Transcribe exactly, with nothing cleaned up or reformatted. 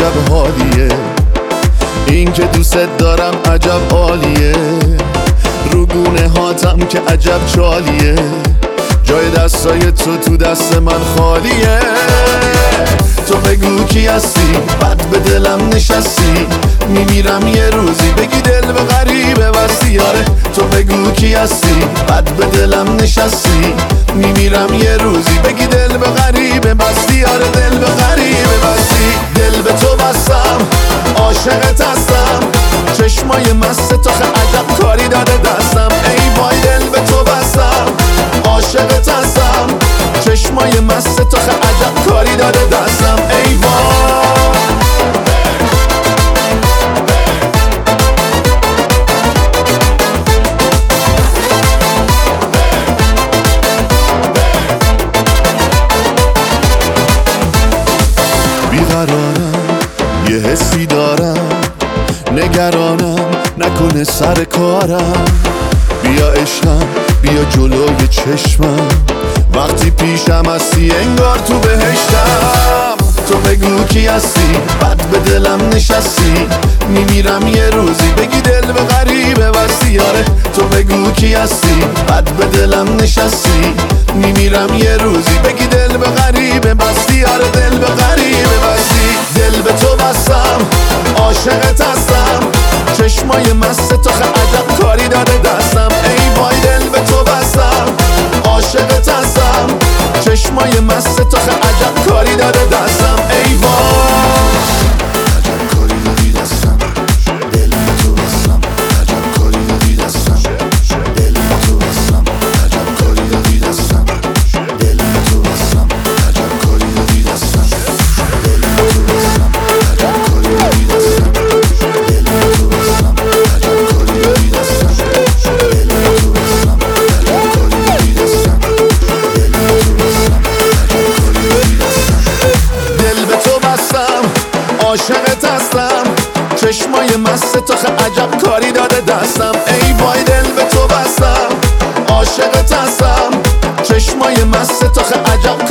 عجب حالیه، این که دوست دارم عجب عالیه، رو گونه هاتم که عجب چالیه، جای دستای تو تو دست من خالیه. تو بگو کی هستی، بد به دلم نشستی، میمیرم یه روزی بگی دل به غریبه بستی. آره تو بگو کی هستی، بد به دلم نشستی، میمیرم یه روزی بگی دل به غریبه بستی. آره دل به غریبه بستی، دل به تو بستم، عاشقت هستم، چشمای مست تو خه عجب کاری داده دستم. ای وای دل به تو بستم، عاشقت هستم، چشمای مست تو خه عجب کاری داده دستم. ای وای بیقرارم، یه حسی دارم، نگرانم نکنه سر کارم. بیا عشقم، بیا جلوی چشمم، وقتی پیشم هستی انگار تو بهشتم. تو بگو کی هستی، بد به دلم نشستی، میمیرم یه روزی بگی دل به غریبه بستی. آره تو بگو کی هستی، بد به دلم نشستی، میمیرم یه روزی بگی دل به غریبه بستی. آره دل به غریبه بستی، دل به تو بستم، عاشقت هستم، چشمای مست تو خه عجب کاری داده دستم. ای وای دل به تو بستم، عاشقت هستم، چشمای مست تو خه عجب کاری داده دستم. ای وای عجب کاری دادی دستم، دل به تو بستم، عجب کاری دادی دستم، دل به تو بستم، عجب کاری دادی دستم، دل به تو بستم، عجب کاری دادی دستم، دل به تو بستم، عجب کاری دادی دستم، دل به تو بستم، عجب کاری دادی دستم، دل به تو بستم، عجب کاری دادی دستم، دل به تو بستم، عجب کاری دادی دستم. دل به تو بستم، عاشقت هستم، چشمای مست تو خه عجب کاری داده دستم. ای وای دل به تو بستم، عاشقت هستم، چشمای مست تو خه عجب